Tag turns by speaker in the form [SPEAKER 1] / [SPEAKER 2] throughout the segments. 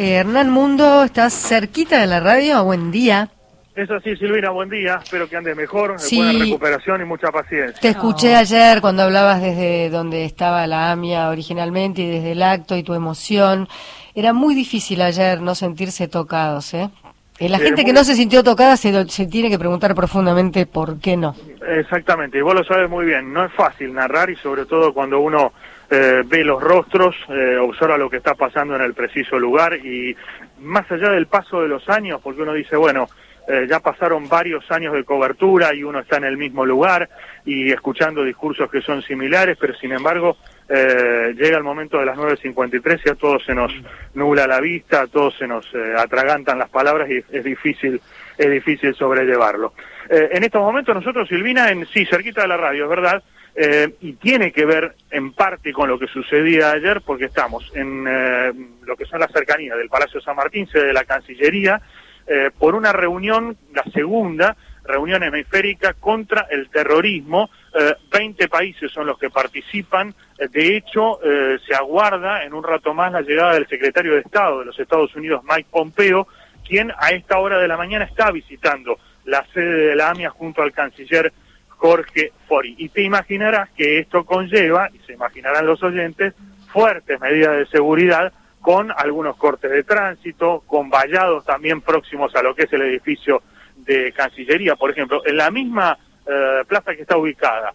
[SPEAKER 1] Hernán Mundo, ¿estás cerquita de la radio? Buen día.
[SPEAKER 2] Es así, Silvina, buen día. Espero que andes mejor,
[SPEAKER 1] Sí,
[SPEAKER 2] buena recuperación y mucha paciencia.
[SPEAKER 1] Te escuché ayer cuando hablabas desde donde estaba la AMIA originalmente y desde el acto y tu emoción. Era muy difícil ayer no sentirse tocados, ¿eh? La gente que no se sintió tocada se tiene que preguntar profundamente por qué no.
[SPEAKER 2] Exactamente, y vos lo sabes muy bien. No es fácil narrar y sobre todo cuando uno ve los rostros, observa lo que está pasando en el preciso lugar y más allá del paso de los años, porque uno dice, bueno, ya pasaron varios años de cobertura y uno está en el mismo lugar y escuchando discursos que son similares, pero sin embargo llega el momento de las 9:53 y a todos se nos nubla la vista, a todos se nos atragantan las palabras y es difícil sobrellevarlo. En estos momentos nosotros, Silvina, cerquita de la radio, es verdad, y tiene que ver en parte con lo que sucedía ayer, porque estamos en lo que son las cercanías del Palacio San Martín, sede de la Cancillería, por una reunión, la segunda reunión hemisférica contra el terrorismo. 20 países son los que participan. De hecho, se aguarda en un rato más la llegada del secretario de Estado de los Estados Unidos, Mike Pompeo, quien a esta hora de la mañana está visitando la sede de la AMIA junto al canciller Jorge Fori. Y te imaginarás que esto conlleva, y se imaginarán los oyentes, fuertes medidas de seguridad, con algunos cortes de tránsito, con vallados también próximos a lo que es el edificio de Cancillería. Por ejemplo, en la misma plaza que está ubicada,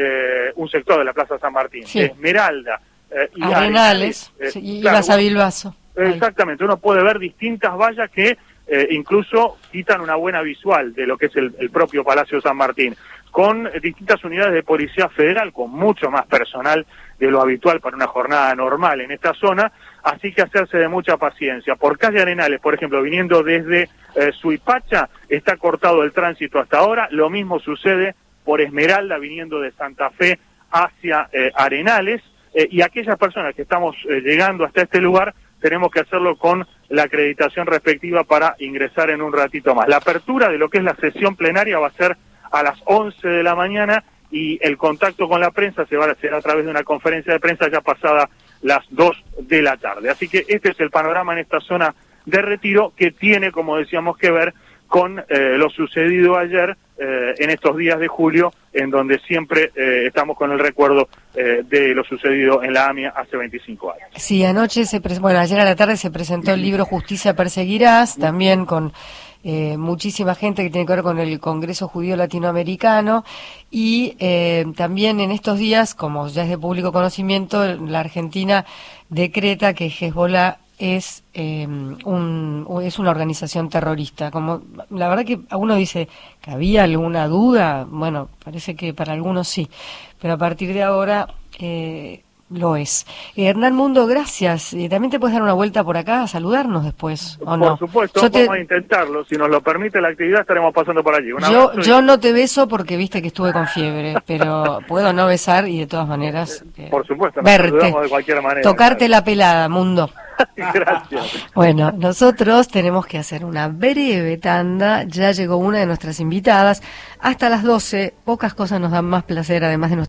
[SPEAKER 2] un sector de la Plaza San Martín, sí. Esmeralda y
[SPEAKER 1] Arenales, y claro, Ibas a Bilbaso.
[SPEAKER 2] Exactamente, uno puede ver distintas vallas que incluso quitan una buena visual de lo que es el propio Palacio San Martín, con distintas unidades de Policía Federal, con mucho más personal de lo habitual para una jornada normal en esta zona, así que hacerse de mucha paciencia. Por calle Arenales, por ejemplo, viniendo desde Suipacha, está cortado el tránsito hasta ahora, lo mismo sucede por Esmeralda, viniendo de Santa Fe hacia Arenales, y aquellas personas que estamos llegando hasta este lugar, tenemos que hacerlo con la acreditación respectiva para ingresar en un ratito más. La apertura de lo que es la sesión plenaria va a ser a las 11 de la mañana y el contacto con la prensa se va a hacer a través de una conferencia de prensa ya pasada las 2 de la tarde. Así que este es el panorama en esta zona de Retiro, que tiene, como decíamos, que ver con lo sucedido ayer en estos días de julio, en donde siempre estamos con el recuerdo de lo sucedido en la AMIA hace 25 años.
[SPEAKER 1] Sí, anoche ayer a la tarde se presentó el libro Justicia Perseguirás, también con muchísima gente que tiene que ver con el Congreso Judío Latinoamericano, y también en estos días, como ya es de público conocimiento, la Argentina decreta que Hezbollah es una organización terrorista. Como la verdad que a uno dice que había alguna duda, bueno, parece que para algunos sí, pero a partir de ahora lo es. Hernán Mundo, gracias. También te puedes dar una vuelta por acá a saludarnos después, ¿o no?
[SPEAKER 2] Por supuesto, vamos a intentarlo. Si nos lo permite la actividad, estaremos pasando por allí.
[SPEAKER 1] Yo no te beso porque viste que estuve con fiebre, pero puedo no besar y de todas maneras
[SPEAKER 2] por supuesto,
[SPEAKER 1] verte,
[SPEAKER 2] de cualquier manera,
[SPEAKER 1] tocarte la pelada, Mundo.
[SPEAKER 2] Gracias.
[SPEAKER 1] Bueno, nosotros tenemos que hacer una breve tanda. Ya llegó una de nuestras invitadas. Hasta las 12, pocas cosas nos dan más placer, además de nuestra